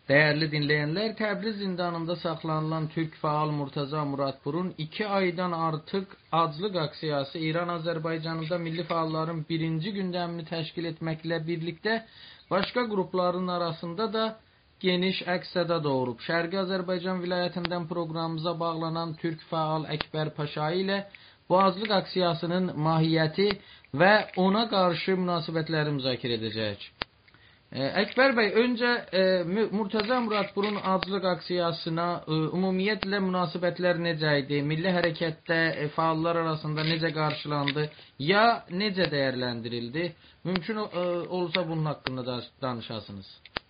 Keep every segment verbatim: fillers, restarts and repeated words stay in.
Değerli dinleyenler, Təbriz zindanında saxlanılan Türk faal Murtaza Muradpurun iki aydan artıq aclıq aksiyası İran-Azərbaycanında milli faalların birinci gündəmini təşkil etməklə birlikdə başqa qrupların arasında da geniş əks-səda doğurub. Şərqi Azərbaycan vilayətindən proqramımıza bağlanan Türk faal Əkbər Paşa ilə bu aclıq aksiyasının mahiyyəti və ona qarşı münasibətləri müzakirə edəcəyik. Əkbər bəy, öncə e, Murtaza Muradpurun aclıq aksiyasına e, ümumiyyətlə münasibətlər necə idi? Milli hərəkətdə e, faallar arasında necə qarşılandı? Ya necə dəyərləndirildi? Mümkün e, olsa bunun haqqında da danışasınız.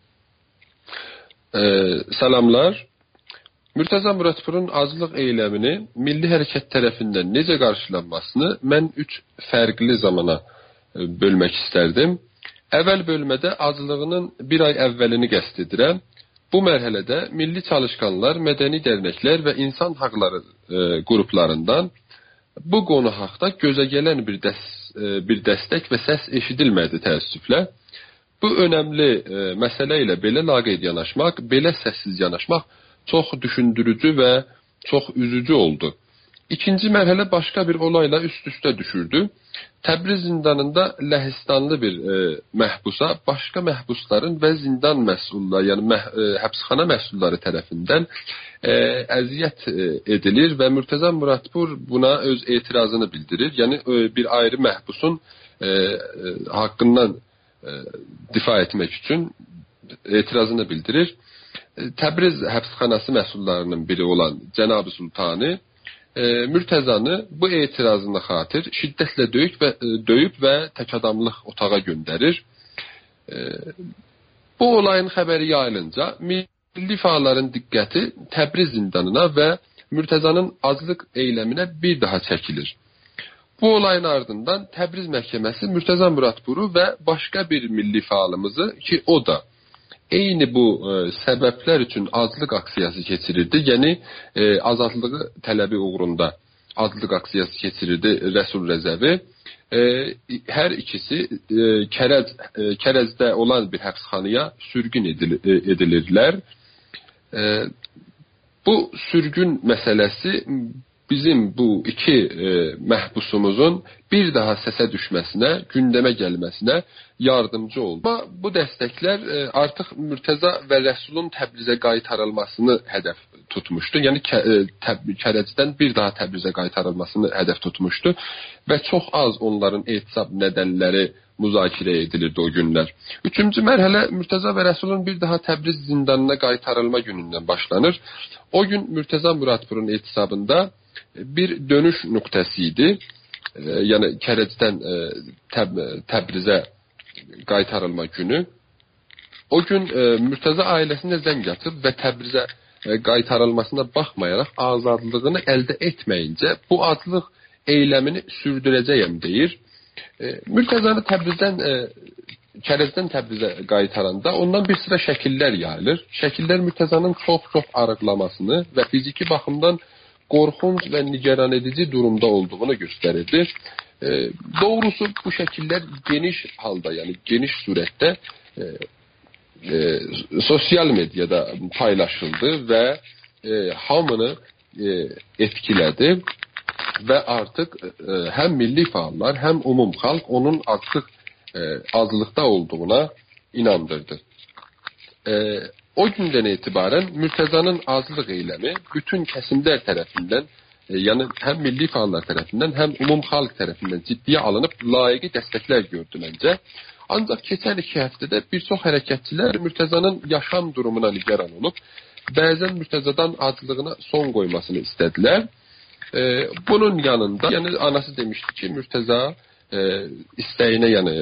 E, salamlar. Murtaza Muradpurun aclıq eyləmini milli hərəkət tərəfindən necə qarşılanmasını mən üç fərqli zamana e, bölmək istərdim. Əvvəl bölmədə aclığının bir ay əvvəlini qəsd edirəm. Bu mərhələdə milli çalışqanlar, mədəni dərnəklər və insan haqları e, qruplarından bu qonu haqda gözə gələn bir, dəs, e, bir dəstək və səs eşidilmədi təəssüflə. Bu önəmli e, məsələ ilə belə laqeyd yanaşmaq, belə səssiz yanaşmaq çox düşündürücü və çox üzücü oldu. İkinci mərhələ başqa bir olayla üst-üstə düşürdü. Təbriz zindanında Ləhəstanlı bir e, məhbusa başqa məhbusların və zindan məsulları, yəni məh, e, həbsxana məsulları tərəfindən e, əziyyət e, edilir və Murtaza Muradpur buna öz etirazını bildirir. Yəni e, bir ayrı məhbusun e, e, haqqından e, difa etmək üçün etirazını bildirir. E, Təbriz həbsxanası məsullarının biri olan Cənab-ı Sultanı E, Murtazanı bu etirazına xatir şiddətlə döyüb və, e, döyüb və tək adamlıq otağa göndərir. E, bu olayın xəbəri yayılınca milli faalların diqqəti Təbriz zindanına və Murtazanın aclıq eyləminə bir daha çəkilir. Bu olayın ardından Təbriz məhkəməsi Murtaza Muradpuru və başqa bir milli faalımızı, ki o da eyni bu e, səbəblər üçün aclıq aksiyası keçirirdi. Yəni e, azadlığı tələbi uğrunda aclıq aksiyası keçirirdi Rəsul Rəzəvi. E, hər ikisi e, Kərəz, e, Kərəzdə olan bir həbsxanaya sürgün edil, e, edilirlər. E, bu sürgün məsələsi bizim bu iki e, məhbusumuzun bir daha səsə düşməsinə, gündəmə gəlməsinə yardımcı oldu. Amma bu dəstəklər e, artıq Murtaza və Rəsulun Təbrizə qaytarılmasını hədəf tutmuşdu. Yəni kə, e, təb, Kərəcdən bir daha Təbrizə qaytarılmasını hədəf tutmuşdu və çox az onların etisab nədənləri müzakirə edilirdi o günlər. Üçüncü mərhələ Murtaza və Rəsulun bir daha Təbriz zindanına qaytarılma günündən başlanır. O gün Murtaza Muradpurun etisabında bir dönüş nöqtəsi idi. E, yəni Kərəcdən e, təb, Təbrizə qaytarılma günü. O gün e, Murtaza ailəsinə zəng atıb və Təbrizə e, qaytarılmasına baxmayaraq azadlığını əldə etməyincə bu aclıq eyləmini sürdürəcəyəm deyir. E, Murtazanı Təbrizdən e, Kərəcdən Təbrizə qaytaranda ondan bir sıra şəkillər yayılır. Şəkillər Murtazanın çox-çox arıqlamasını və fiziki baxımdan qorxunc və nigaran edici durumda olduğunu göstərirdi. E, doğrusu bu şəkillər geniş halda, yəni geniş surətdə e, e, sosial mediada paylaşıldı və e, hamını e, etkilədi və artıq e, həm milli faallar, həm umum xalq onun artıq e, azlıqda olduğuna inandırdı. E, O gündən etibarən Murtazanın azlıq eyləmi bütün kəsimlər tərəfindən, e, yəni həm milli faallar tərəfindən, həm umum xalq tərəfindən ciddiyə alınıb layiqi dəstəklər gördü məncə. Ancaq keçən iki həftədə bir çox hərəkətçilər Murtazanın yaşam durumuna nigaran olub, bəzən Murtazadan aclığına son qoymasını istədilər. E, bunun yanında, yəni anası demişdi ki, Murtaza e, istəyinə yəni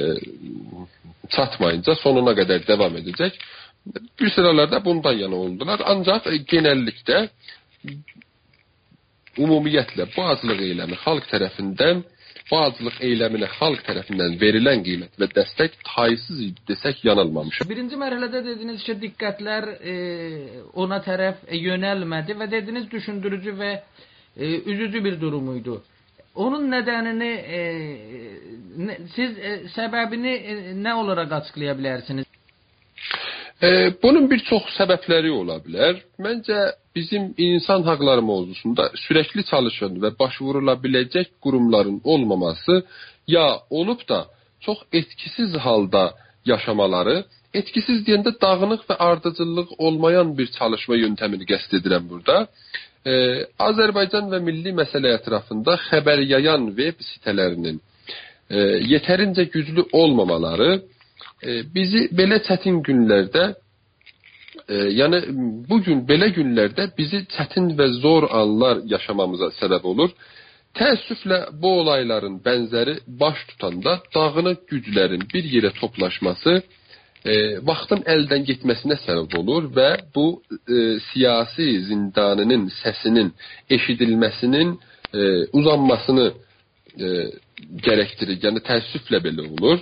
çatmayınca sonuna qədər davam edəcək. Bir sıralarda bundan yana oldular. Ancaq genəllikdə ümumiyyətlə bu aclıq eyləmi xalq tərəfindən, bu aclıq eyləminə xalq tərəfindən verilən qiymət və dəstək taysız idi desək yanılmamışıq. Birinci mərhələdə dediniz ki, diqqətlər e, ona tərəf e, yönəlmədi və dediniz düşündürücü və e, üzücü bir durumuydu. Onun nədənini e, ne, siz e, səbəbini e, nə olaraq açıqlaya bilərsiniz? E, bunun bir çox səbəbləri ola bilər. Məncə bizim insan haqları mövzusunda sürəkli çalışan və başvurula biləcək qurumların olmaması ya olub da çox etkisiz halda yaşamaları, etkisiz deyəndə dağınıq və ardıcıllıq olmayan bir çalışma yöntəmini qəsd edirəm burada. E, Azərbaycan və milli məsələ ətrafında xəbər yayan web sitələrinin e, yetərincə güclü olmamaları e, bizi belə çətin günlərdə e, yəni bugün belə günlərdə bizi çətin və zor anlar yaşamamıza səbəb olur. Təəssüflə bu olayların bənzəri baş tutanda dağınıq güclərin bir yerə toplaşması e, vaxtın əldən getməsinə səbəb olur və bu e, siyasi zindanının səsinin eşidilməsinin e, uzanmasını e, gərəkdirir. Yəni təəssüflə belə olur.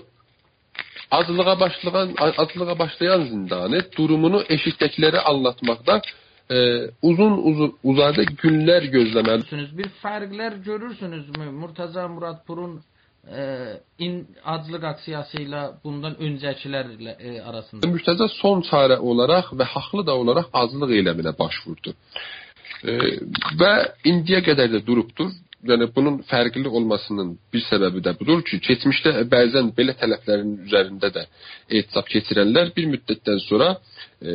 Azlığa başlayan, azlığa başlayan zindanı durumunu eşitdikləri anlatmaqda e, uzun uzun uzadı günlər gözləməlisiniz. Bir fərqlər görürsünüzmü Murtaza Muradpurun e, in, aclıq aksiyası ilə bundan öncəkilərlə e, arasında? Murtaza son çarə olaraq və haqlı da olaraq aclıq eyləminə başvurdu. E, və indiyə qədər də durubdur. Yəni bunun fərqli olmasının bir səbəbi də budur ki, keçmişdə bəzən belə tələblərin üzərində də etisab keçirənlər bir müddətdən sonra e,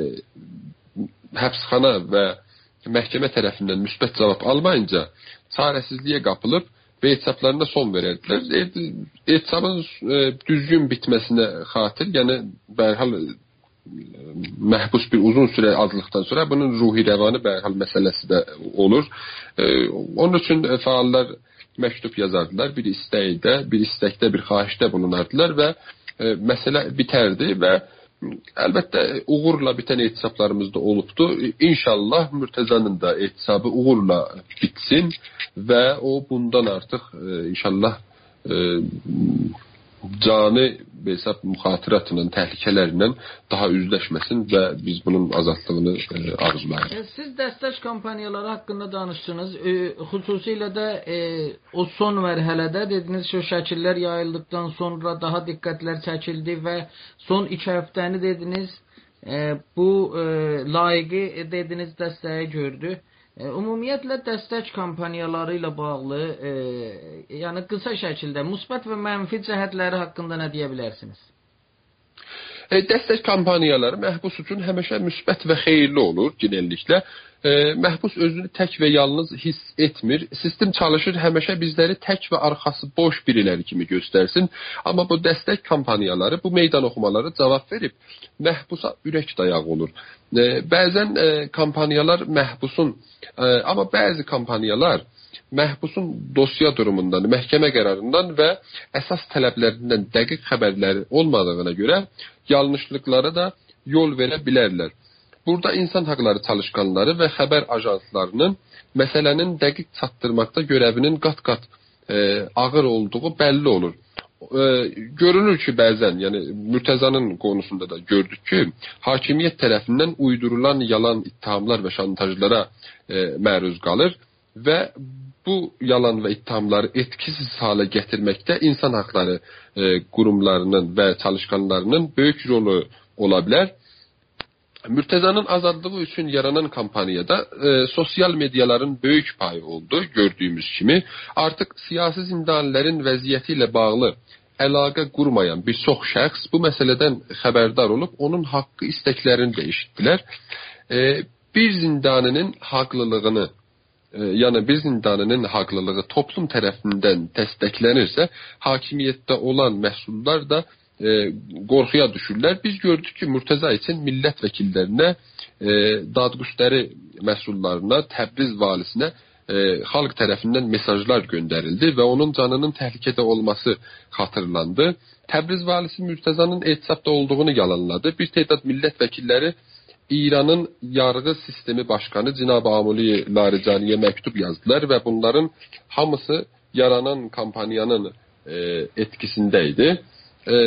həbsxana və məhkəmə tərəfindən müsbət cavab almayınca çarəsizliyə qapılıb və etisablarına son verərdilər. Etisabın e, düzgün bitməsinə xatir, yəni bərhal e, məhbus bir uzun sürə azlıqdan sonra bunun ruhi rəvani bərhal məsələsi də olur. E, onun üçün fəallar məktub yazardılar. Bir istəkdə, bir istəkdə, bir xahişdə bulunardılar və e, məsələ bitərdi və əlbəttə uğurla bitən etisablarımız da olubdu. İnşallah Murtazanın da etisabı uğurla bitsin və o bundan artıq e, inşallah e, cani hesab müxatiratla, təhlükələrlə daha üzləşməsin və biz bunun azadlığını e, arzulayırıq. Siz dəstək kampaniyaları haqqında danışdınız. E, xüsusilə də e, o son mərhələdə dediniz ki, o şəkillər yayıldıqdan sonra daha diqqətlər çəkildi və son iki həftəni dediniz e, bu e, layiqi dediniz dəstəyi gördü. Ümumiyyətlə dəstək kampaniyaları ilə bağlı, e, yəni qısa şəkildə müsbət və mənfi cəhətləri haqqında nə deyə bilərsiniz? E, dəstək kampaniyaları məhbus üçün həmişə müsbət və xeyirli olur genəlliklə. E, məhbus özünü tək və yalnız hiss etmir. Sistem çalışır həmişə bizləri tək və arxası boş biriləri kimi göstərsin. Amma bu dəstək kampaniyaları, bu meydan oxumaları cavab verib məhbusa ürək dayağı olur. E, bəzən e, kampaniyalar məhbusun, e, amma bəzi kampaniyalar məhbusun dosya durumundan, məhkəmə qərarından və əsas tələblərindən dəqiq xəbərləri olmadığına görə yanlışlıqlara da yol verə bilərlər. Burada insan haqları çalışqanları və xəbər ajanslarının məsələnin dəqiq çatdırmaqda görəvinin qat-qat e, ağır olduğu bəlli olur. E, görünür ki, bəzən, yəni Murtazanın konusunda da gördük ki, hakimiyyət tərəfindən uydurulan yalan ittihamlar və şantajlara e, məruz qalır və bu yalan və ittihamları etkisiz halə gətirməkdə insan haqları e, qurumlarının və çalışqanlarının böyük rolu ola bilər. Murtazanın azadlığı üçün yaranan kampaniyada e, sosial mediaların böyük payı oldu, gördüyümüz kimi. Artıq siyasi zindanlərin vəziyyəti ilə bağlı əlaqə qurmayan bir çox şəxs bu məsələdən xəbərdar olub, onun haqqı istəklərini də eşitdilər. E, bir zindanının haqlılığını yəni bir zindanının haqlılığı toplum tərəfindən dəstəklənirsə, hakimiyyətdə olan məhsullar da e, qorxuya düşürlər. Biz gördük ki, Murtaza üçün millət vəkillərinə, e, dadqüstəri məhsullarına, Təbriz valisinə e, xalq tərəfindən mesajlar göndərildi və onun canının təhlükədə olması xatırlandı. Təbriz valisi Murtazanın etisabda olduğunu yalanladı. Bir tədad millət vəkilləri İranın yargı sistemi başkanı Cənab Amuli Larijaniyə məktub yazdılar və bunların hamısı yaranan kampaniyanın e, etkisində idi. E,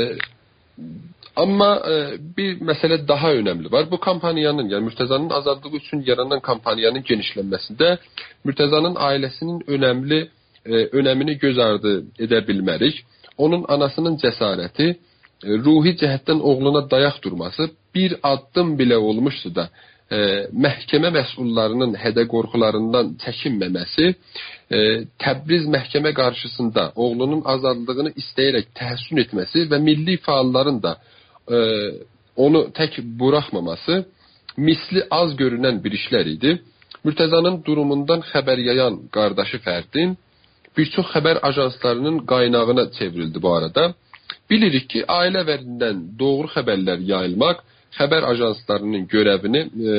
amma e, bir məsələ daha önəmli var. Bu kampaniyanın, yəni Murtazanın azadlığı üçün yaranan kampaniyanın genişlənməsində Murtazanın ailəsinin önəmli e, önəmini göz ardı edə bilmərik. Onun anasının cəsarəti ruhi cəhətdən oğluna dayaq durması bir addım belə olmuşsa da e, məhkəmə məsullarının hədə qorxularından çəkinməməsi, e, Təbriz məhkəmə qarşısında oğlunun azadlığını istəyərək təhsün etməsi və milli fəalların da e, onu tək buraxmaması misli az görünən bir işlər idi. Mürtəzanın durumundan xəbər yayan qardaşı Fərdin bir çox xəbər ajanslarının qaynağına çevrildi bu arada. Bilirik ki, ailə əvəzindən doğru xəbərlər yayılmaq xəbər ajanslarının görəvini, e,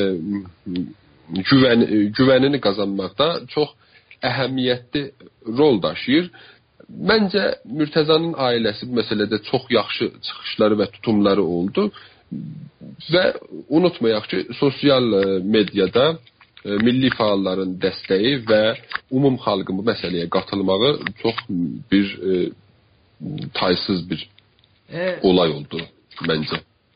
güvən, güvənini qazanmaqda çox əhəmiyyətli rol daşıyır. Məncə Mürtəzanın ailəsi bu məsələdə çox yaxşı çıxışları və tutumları oldu və unutmayaq ki, sosial mediada e, milli fəalların dəstəyi və umum xalqın bu məsələyə qatılmağı çox bir e, taysız bir e, olay oldu məncə.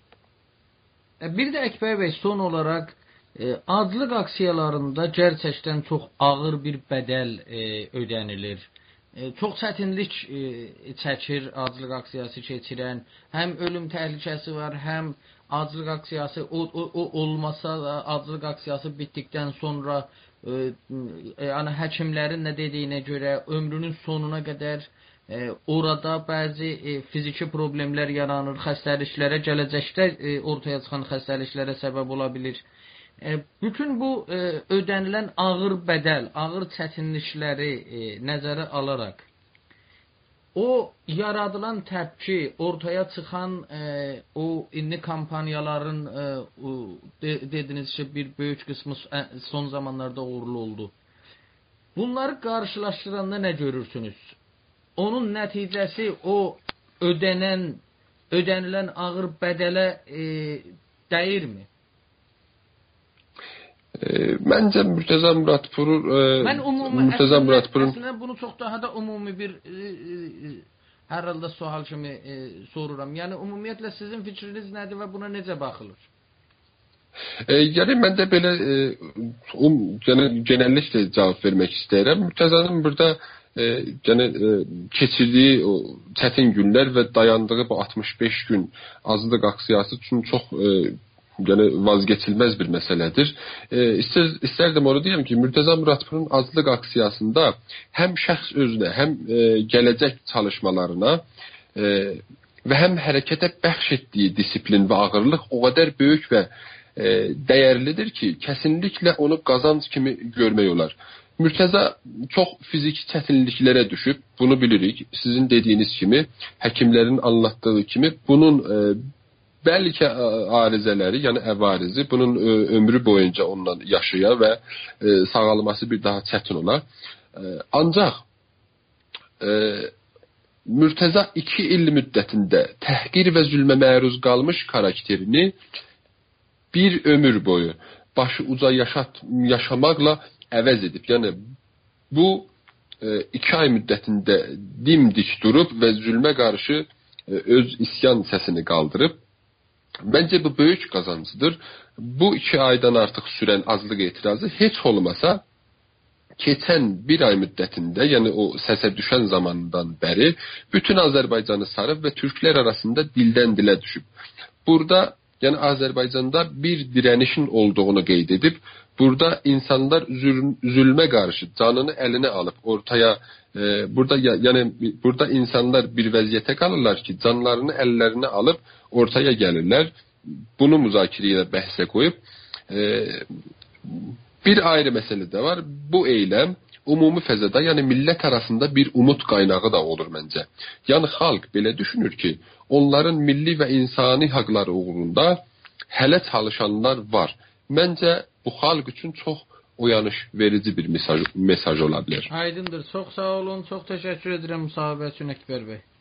Bir də Əkbər bəy, son olaraq e, adlıq aksiyalarında gerçəkdən çox ağır bir bədəl e, ödənilir. E, çox çətinlik e, çəkir adlıq aksiyası keçirən. Həm ölüm təhlükəsi var, həm adlıq aksiyası o, o, o olmasa da adlıq aksiyası bitdikdən sonra e, yəni həkimlərin nə dediyinə görə ömrünün sonuna qədər E, orada bəzi e, fiziki problemlər yaranır, xəstəliklərə, gələcəkdə e, ortaya çıxan xəstəliklərə səbəb ola bilir. E, bütün bu e, ödənilən ağır bədəl, ağır çətinlikləri e, nəzərə alaraq o yaradılan təpki, ortaya çıxan e, o indi kampaniyaların e, o, de, dediniz ki, bir böyük qismi son zamanlarda uğurlu oldu. Bunları qarşılaşdıranda nə görürsünüz? Onun nəticəsi o ödənən, ödənilən ağır bədələ e, dəyirmi? E, məncə Mürtəza Muradpurun e, Mən ümumi, Mürtəza Muradpurun əslində bunu çox daha da ümumi bir e, e, hər halda sual kimi e, soruram. Yəni ümumiyyətlə sizin fikriniz nədir və buna necə baxılır? E, yəni mən də belə e, um, genəlliklə cavab vermək istəyirəm. Mürtəzanın burada E, yəni e, keçirdiyi o çətin günlər və dayandığı bu altmış beş gün azadlıq aksiyası üçün çox e, yəni vazgeçilməz bir məsələdir. E, istər, istərdim onu deyəm ki, Mürtəza Muradpurun azadlıq aksiyasında həm şəxs özünə, həm e, gələcək çalışmalarına e, və həm hərəkətə bəxş etdiyi disiplin və ağırlıq o qədər böyük və e, dəyərlidir ki, kəsinliklə onu qazanc kimi görmək olar. Mürtəza çox fiziki çətinliklərə düşüb, bunu bilirik. Sizin dediyiniz kimi, həkimlərin anlattığı kimi, bunun e, bəlkə arizələri, yəni əvarizi, bunun e, ömrü boyunca onunla yaşaya və e, sağalması bir daha çətin olar. E, ancaq e, Mürtəza iki il müddətində təhqir və zülmə məruz qalmış karakterini bir ömür boyu başı uca yaşat, yaşamaqla əvəz edib. Yəni bu e, iki ay müddətində dimdik durub və zülmə qarşı e, öz isyan səsini qaldırıb. Məncə bu böyük qazancıdır. Bu iki aydan artıq sürən azlıq etirazı heç olmasa keçən bir ay müddətində, yəni o səsə düşən zamandan bəri bütün Azərbaycanı sarıb və türklər arasında dildən dilə düşüb. Burada yəni Azərbaycanda bir dirənişin olduğunu qeyd edib, burada insanlar zülm, zülmə qarşı canını əlinə alıb ortaya e, burada yəni burada insanlar bir vəziyyətə qalırlar ki, canlarını əllərinə alıb ortaya gəlirlər. Bunu müzakirəyə bəhsə qoyub e, bir ayrı məsələ də var. Bu eyləm ümumi fəzada, yəni millət arasında bir umut qaynağı da olur məncə. Yəni xalq belə düşünür ki, onların milli və insani haqları uğrunda hələ çalışanlar var. Məncə bu xalq üçün çox oyanış verici bir mesaj, mesaj ola bilər. Aydındır. Çox sağ olun. Çox təşəkkür edirəm müsahibə üçün Əkbər bəy.